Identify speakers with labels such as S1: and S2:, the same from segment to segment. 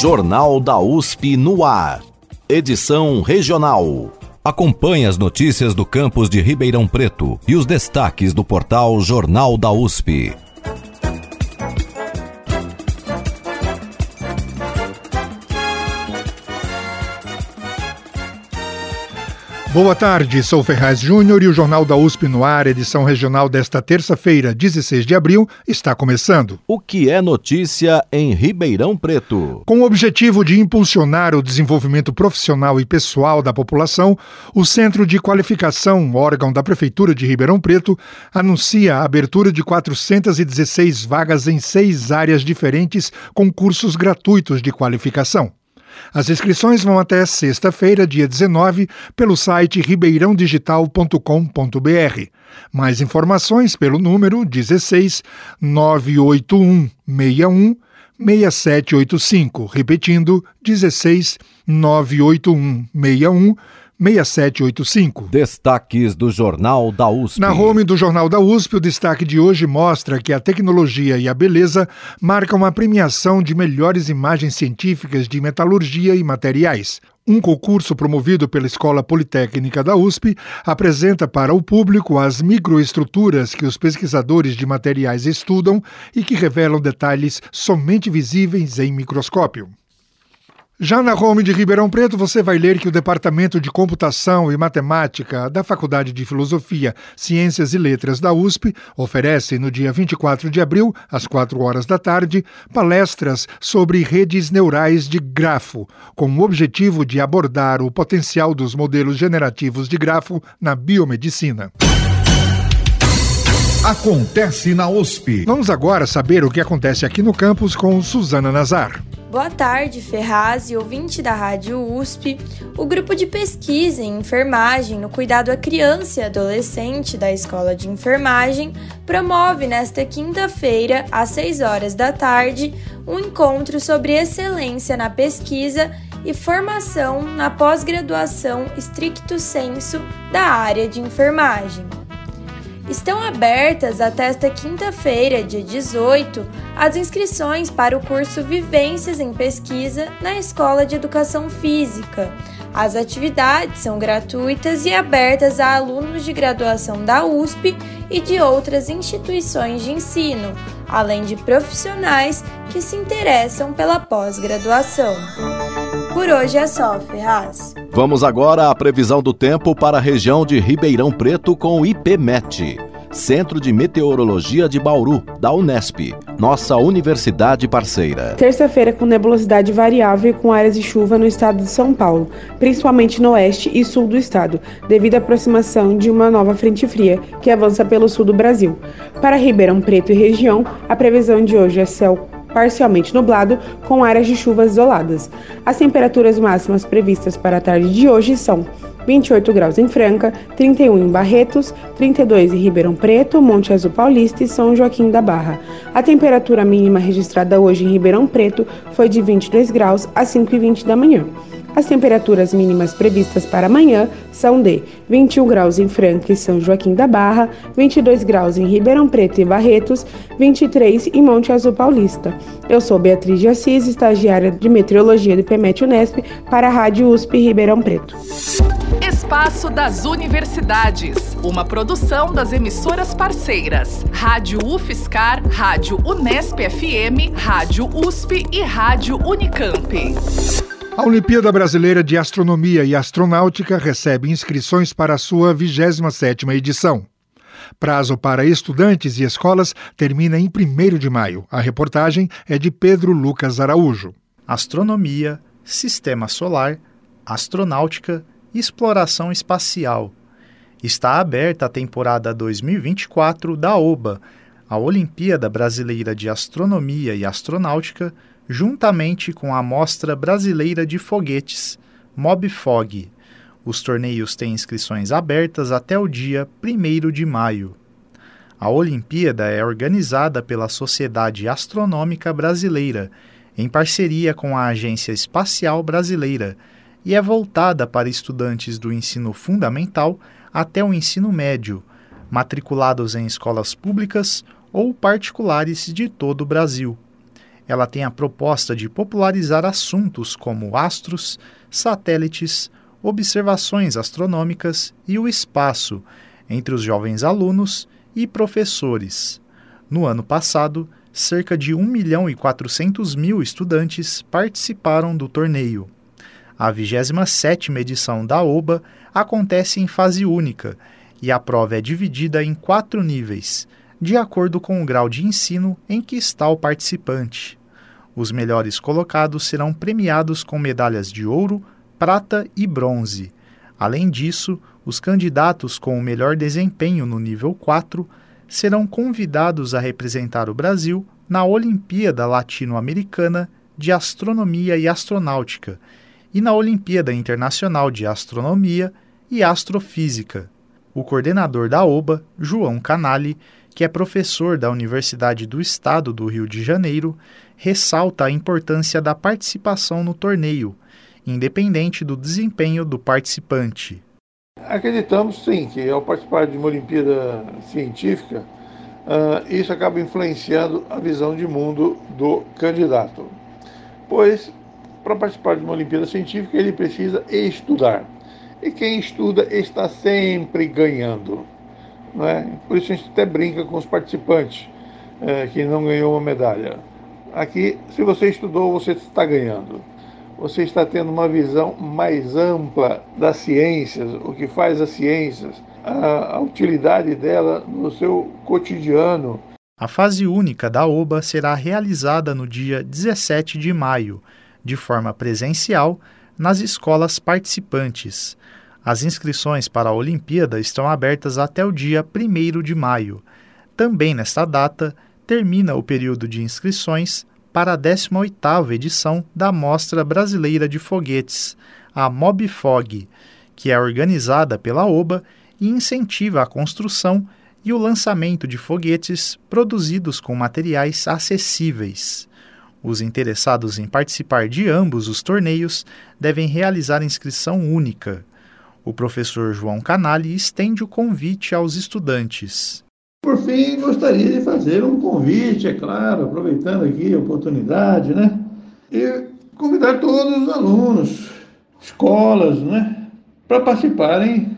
S1: Jornal da USP no ar. Edição regional. Acompanhe as notícias do campus de Ribeirão Preto e os destaques do portal Jornal da USP.
S2: Boa tarde, sou Ferraz Júnior e o Jornal da USP no ar, edição regional desta terça-feira, 16 de abril, está começando.
S1: O que é notícia em Ribeirão Preto?
S2: Com o objetivo de impulsionar o desenvolvimento profissional e pessoal da população, o Centro de Qualificação, órgão da Prefeitura de Ribeirão Preto, anuncia a abertura de 416 vagas em 6 áreas diferentes com cursos gratuitos de qualificação. As inscrições vão até sexta-feira, dia 19, pelo site ribeirãodigital.com.br. Mais informações pelo número 16 981 61 6785. Repetindo, 16 981 61 6785.
S1: Destaques do Jornal da USP.
S2: Na home do Jornal da USP, o destaque de hoje mostra que a tecnologia e a beleza marcam a premiação de melhores imagens científicas de metalurgia e materiais. Um concurso promovido pela Escola Politécnica da USP apresenta para o público as microestruturas que os pesquisadores de materiais estudam e que revelam detalhes somente visíveis em microscópio. Já na home de Ribeirão Preto, você vai ler que o Departamento de Computação e Matemática da Faculdade de Filosofia, Ciências e Letras da USP oferece, no dia 24 de abril, às 4 horas da tarde, palestras sobre redes neurais de grafo, com o objetivo de abordar o potencial dos modelos generativos de grafo na biomedicina.
S3: Acontece na USP.
S2: Vamos agora saber o que acontece aqui no campus com Suzana Nazar.
S4: Boa tarde, Ferraz e ouvinte da Rádio USP. O grupo de pesquisa em enfermagem no cuidado à criança e adolescente da Escola de Enfermagem promove nesta quinta-feira, às 6 horas da tarde, um encontro sobre excelência na pesquisa e formação na pós-graduação stricto sensu da área de enfermagem. Estão abertas até esta quinta-feira, dia 18, as inscrições para o curso Vivências em Pesquisa na Escola de Educação Física. As atividades são gratuitas e abertas a alunos de graduação da USP e de outras instituições de ensino, além de profissionais que se interessam pela pós-graduação. Por hoje é só, Ferraz.
S1: Vamos agora à previsão do tempo para a região de Ribeirão Preto com o IPMET, Centro de Meteorologia de Bauru, da Unesp, nossa universidade parceira.
S5: Terça-feira com nebulosidade variável e com áreas de chuva no estado de São Paulo, principalmente no oeste e sul do estado, devido à aproximação de uma nova frente fria que avança pelo sul do Brasil. Para Ribeirão Preto e região, a previsão de hoje é céu parcialmente nublado, com áreas de chuvas isoladas. As temperaturas máximas previstas para a tarde de hoje são 28 graus em Franca, 31 em Barretos, 32 em Ribeirão Preto, Monte Azul Paulista e São Joaquim da Barra. A temperatura mínima registrada hoje em Ribeirão Preto foi de 22 graus às 5h20 da manhã. As temperaturas mínimas previstas para amanhã são de 21 graus em Franca e São Joaquim da Barra, 22 graus em Ribeirão Preto e Barretos, 23 em Monte Azul Paulista. Eu sou Beatriz de Assis, estagiária de Meteorologia do IPMET Unesp, para a Rádio USP Ribeirão Preto.
S6: Espaço das Universidades, uma produção das emissoras parceiras, Rádio UFSCar, Rádio Unesp FM, Rádio USP e Rádio Unicamp.
S2: A Olimpíada Brasileira de Astronomia e Astronáutica recebe inscrições para a sua 27ª edição. Prazo para estudantes e escolas termina em 1º de maio. A reportagem é de Pedro Lucas Araújo.
S7: Astronomia, Sistema Solar, Astronáutica e Exploração Espacial. Está aberta a temporada 2024 da OBA, a Olimpíada Brasileira de Astronomia e Astronáutica, juntamente com a Mostra Brasileira de Foguetes, MobFog. Os torneios têm inscrições abertas até o dia 1º de maio. A Olimpíada é organizada pela Sociedade Astronômica Brasileira, em parceria com a Agência Espacial Brasileira, e é voltada para estudantes do ensino fundamental até o ensino médio, matriculados em escolas públicas ou particulares de todo o Brasil. Ela tem a proposta de popularizar assuntos como astros, satélites, observações astronômicas e o espaço entre os jovens alunos e professores. No ano passado, cerca de 1.400.000 estudantes participaram do torneio. A 27ª edição da OBA acontece em fase única e a prova é dividida em 4 níveis, de acordo com o grau de ensino em que está o participante. Os melhores colocados serão premiados com medalhas de ouro, prata e bronze. Além disso, os candidatos com o melhor desempenho no nível 4 serão convidados a representar o Brasil na Olimpíada Latino-Americana de Astronomia e Astronáutica e na Olimpíada Internacional de Astronomia e Astrofísica. O coordenador da OBA, João Canali, que é professor da Universidade do Estado do Rio de Janeiro, ressalta a importância da participação no torneio, independente do desempenho do participante.
S8: Acreditamos, sim, que ao participar de uma Olimpíada científica, isso acaba influenciando a visão de mundo do candidato. Pois, para participar de uma Olimpíada científica, ele precisa estudar. E quem estuda está sempre ganhando. Não é? Por isso a gente até brinca com os participantes que não ganhou uma medalha. Aqui, se você estudou, você está ganhando. Você está tendo uma visão mais ampla das ciências, o que faz as ciências, a utilidade dela no seu cotidiano.
S7: A fase única da OBA será realizada no dia 17 de maio, de forma presencial, nas escolas participantes. As inscrições para a Olimpíada estão abertas até o dia 1º de maio. Também nesta data, termina o período de inscrições para a 18ª edição da Mostra Brasileira de Foguetes, a MobFog, que é organizada pela OBA e incentiva a construção e o lançamento de foguetes produzidos com materiais acessíveis. Os interessados em participar de ambos os torneios devem realizar inscrição única. O professor João Canali estende o convite aos estudantes.
S8: Por fim, gostaria de fazer um convite, é claro, aproveitando aqui a oportunidade, né? E convidar todos os alunos, escolas, né? Para participarem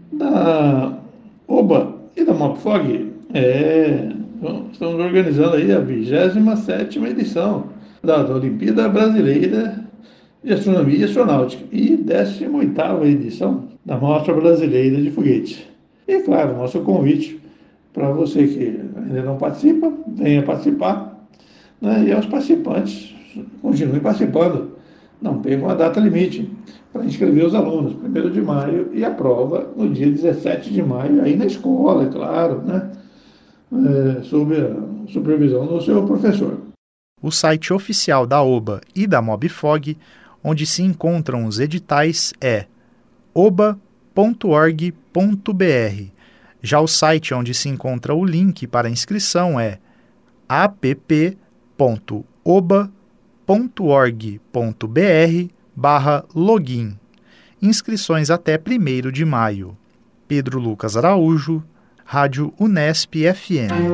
S8: da OBA e da MobFog. Estamos organizando aí a 27ª edição da Olimpíada Brasileira de Astronomia e Astronáutica e 18ª edição da Mostra Brasileira de Foguetes. E, claro, nosso convite para você que ainda não participa, venha participar, né? E aos participantes, continuem participando. Não percam a data limite para inscrever os alunos, 1º de maio, e a prova no dia 17 de maio, aí na escola, é claro, né? Sob a supervisão do seu professor.
S7: O site oficial da OBA e da MobFog, onde se encontram os editais, é oba.org.br. Já o site onde se encontra o link para inscrição é app.oba.org.br/login. Inscrições até 1º de maio. Pedro Lucas Araújo, Rádio Unesp FM.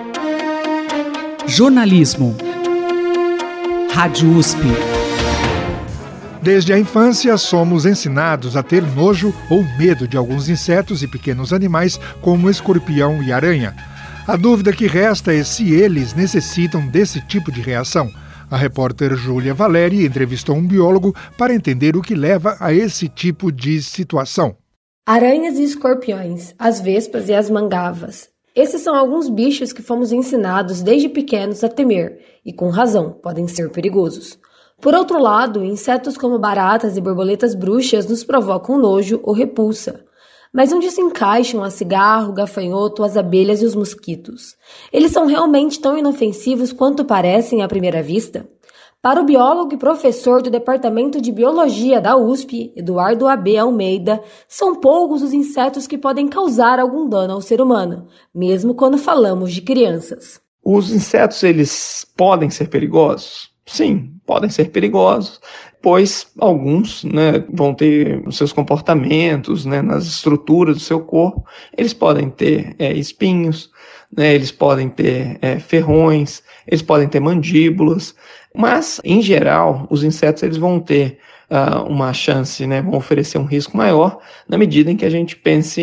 S9: Jornalismo. Rádio USP.
S2: Desde a infância, somos ensinados a ter nojo ou medo de alguns insetos e pequenos animais, como escorpião e aranha. A dúvida que resta é se eles necessitam desse tipo de reação. A repórter Júlia Valeri entrevistou um biólogo para entender o que leva a esse tipo de situação.
S10: Aranhas e escorpiões, as vespas e as mangavas. Esses são alguns bichos que fomos ensinados desde pequenos a temer, e com razão, podem ser perigosos. Por outro lado, insetos como baratas e borboletas bruxas nos provocam nojo ou repulsa. Mas onde se encaixam a cigarro, o gafanhoto, as abelhas e os mosquitos? Eles são realmente tão inofensivos quanto parecem à primeira vista? Para o biólogo e professor do Departamento de Biologia da USP, Eduardo A.B. Almeida, são poucos os insetos que podem causar algum dano ao ser humano, mesmo quando falamos de crianças.
S11: Os insetos, eles podem ser perigosos? Sim, podem ser perigosos, pois alguns, vão ter os seus comportamentos, nas estruturas do seu corpo. Eles podem ter espinhos, né? Eles podem ter ferrões, eles podem ter mandíbulas, mas, em geral, os insetos eles vão ter uma chance, né, vão oferecer um risco maior na medida em que a gente pense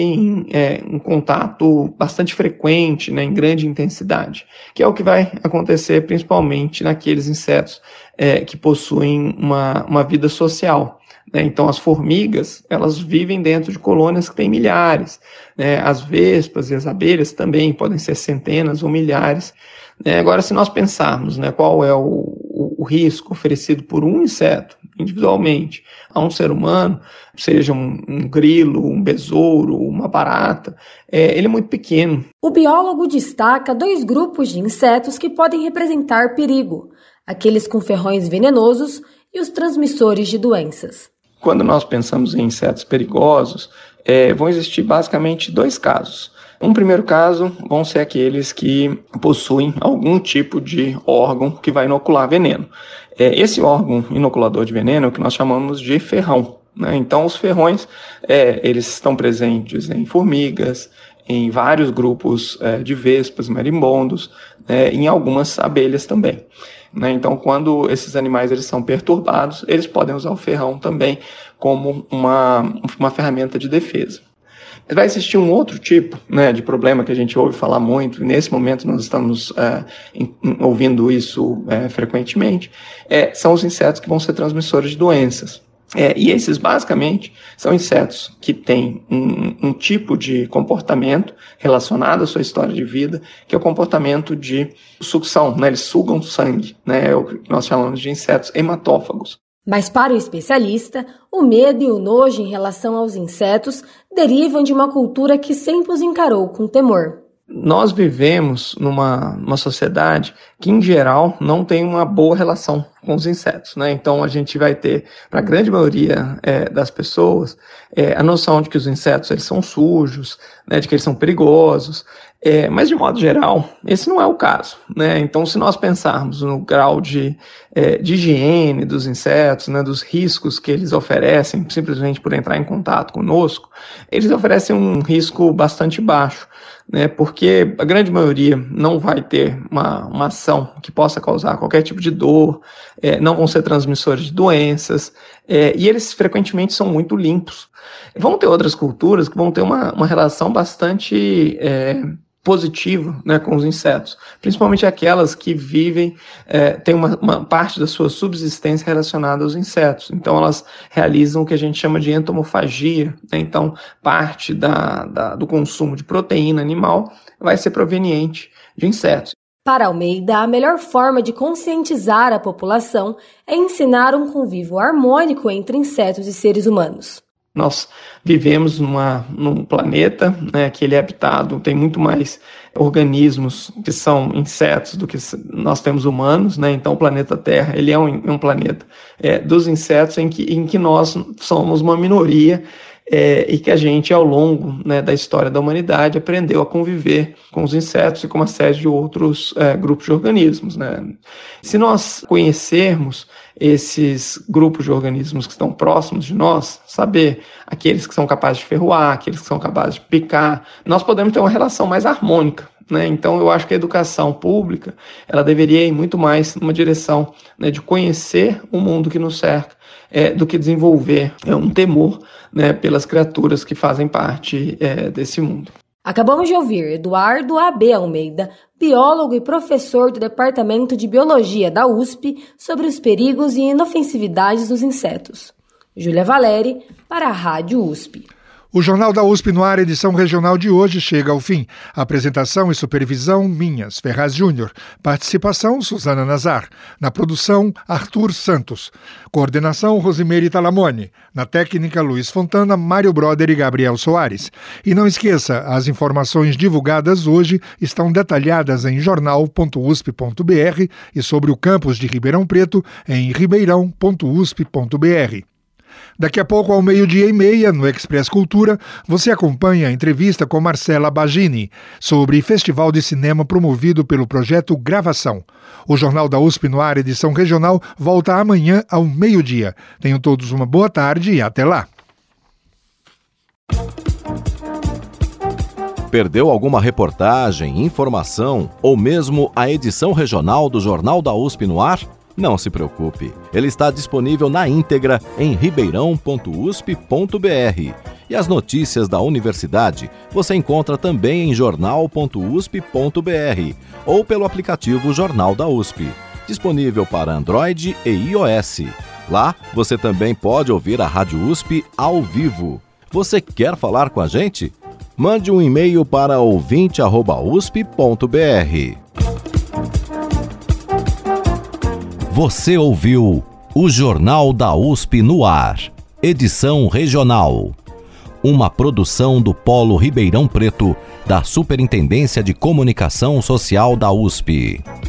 S11: em contato bastante frequente, né, em grande intensidade, que é o que vai acontecer principalmente naqueles insetos que possuem uma vida social. Então, as formigas, elas vivem dentro de colônias que têm milhares, né? As vespas e as abelhas também podem ser centenas ou milhares. Agora, se nós pensarmos, né, qual é o risco oferecido por um inseto, individualmente, a um ser humano, seja um grilo, um besouro, uma barata, ele é muito pequeno.
S10: O biólogo destaca 2 grupos de insetos que podem representar perigo: aqueles com ferrões venenosos e os transmissores de doenças.
S11: Quando nós pensamos em insetos perigosos, vão existir basicamente 2 casos. Um primeiro caso vão ser aqueles que possuem algum tipo de órgão que vai inocular veneno. Esse órgão inoculador de veneno é o que nós chamamos de ferrão, né? Então, os ferrões, eles estão presentes em formigas, em vários grupos de vespas, marimbondos, em algumas abelhas também. Então, quando esses animais eles são perturbados, eles podem usar o ferrão também como uma ferramenta de defesa. Vai existir um outro tipo, né, de problema que a gente ouve falar muito, e nesse momento nós estamos ouvindo isso frequentemente, são os insetos que vão ser transmissores de doenças. E esses, basicamente, são insetos que têm um tipo de comportamento relacionado à sua história de vida, que é o comportamento de sucção, né? Eles sugam sangue, né? É o que nós chamamos de insetos hematófagos.
S10: Mas para o especialista, o medo e o nojo em relação aos insetos derivam de uma cultura que sempre os encarou com temor.
S11: Nós vivemos numa sociedade que, em geral, não tem uma boa relação com os insetos, né? Então, a gente vai ter, para a grande maioria das pessoas, a noção de que os insetos eles são sujos, né? De que eles são perigosos, mas, de modo geral, esse não é o caso, né? Então, se nós pensarmos no grau de higiene dos insetos, né? Dos riscos que eles oferecem, simplesmente por entrar em contato conosco, eles oferecem um risco bastante baixo, né, porque a grande maioria não vai ter uma ação que possa causar qualquer tipo de dor, não vão ser transmissores de doenças, e eles frequentemente são muito limpos. Vão ter outras culturas que vão ter uma relação bastante positiva, né, com os insetos, principalmente aquelas que vivem, têm uma parte da sua subsistência relacionada aos insetos. Então, elas realizam o que a gente chama de entomofagia, né? Então, parte do consumo de proteína animal vai ser proveniente de insetos.
S10: Para Almeida, a melhor forma de conscientizar a população é ensinar um convívio harmônico entre insetos e seres humanos.
S11: Nós vivemos num planeta, né, que ele é habitado, tem muito mais organismos que são insetos do que nós temos humanos, né? Então o planeta Terra ele é um planeta dos insetos em que nós somos uma minoria e que a gente, ao longo, né, da história da humanidade, aprendeu a conviver com os insetos e com uma série de outros grupos de organismos, né? Se nós conhecermos esses grupos de organismos que estão próximos de nós, saber aqueles que são capazes de ferroar, aqueles que são capazes de picar, nós podemos ter uma relação mais harmônica, né? Então eu acho que a educação pública ela deveria ir muito mais numa direção, né, de conhecer o mundo que nos cerca, do que desenvolver um temor, né, pelas criaturas que fazem parte desse mundo.
S10: Acabamos de ouvir Eduardo A.B. Almeida, biólogo e professor do Departamento de Biologia da USP, sobre os perigos e inofensividades dos insetos. Júlia Valeri, para a Rádio USP.
S2: O Jornal da USP no ar, edição regional de hoje, chega ao fim. Apresentação e supervisão minhas, Ferraz Júnior. Participação, Suzana Nazar. Na produção, Arthur Santos. Coordenação, Rosimeire Talamone. Na técnica, Luiz Fontana, Mário Broder e Gabriel Soares. E não esqueça, as informações divulgadas hoje estão detalhadas em jornal.usp.br e sobre o campus de Ribeirão Preto em ribeirão.usp.br. Daqui a pouco, ao 12:30, no Express Cultura, você acompanha a entrevista com Marcela Bagini sobre Festival de Cinema promovido pelo projeto Gravação. O Jornal da USP no ar, edição regional, volta amanhã ao 12:00. Tenham todos uma boa tarde e até lá.
S1: Perdeu alguma reportagem, informação ou mesmo a edição regional do Jornal da USP no ar? Não se preocupe, ele está disponível na íntegra em ribeirão.usp.br. E as notícias da universidade você encontra também em jornal.usp.br ou pelo aplicativo Jornal da USP, disponível para Android e iOS. Lá você também pode ouvir a Rádio USP ao vivo. Você quer falar com a gente? Mande um e-mail para ouvinte@usp.br. Você ouviu o Jornal da USP no ar, edição regional. Uma produção do Polo Ribeirão Preto, da Superintendência de Comunicação Social da USP.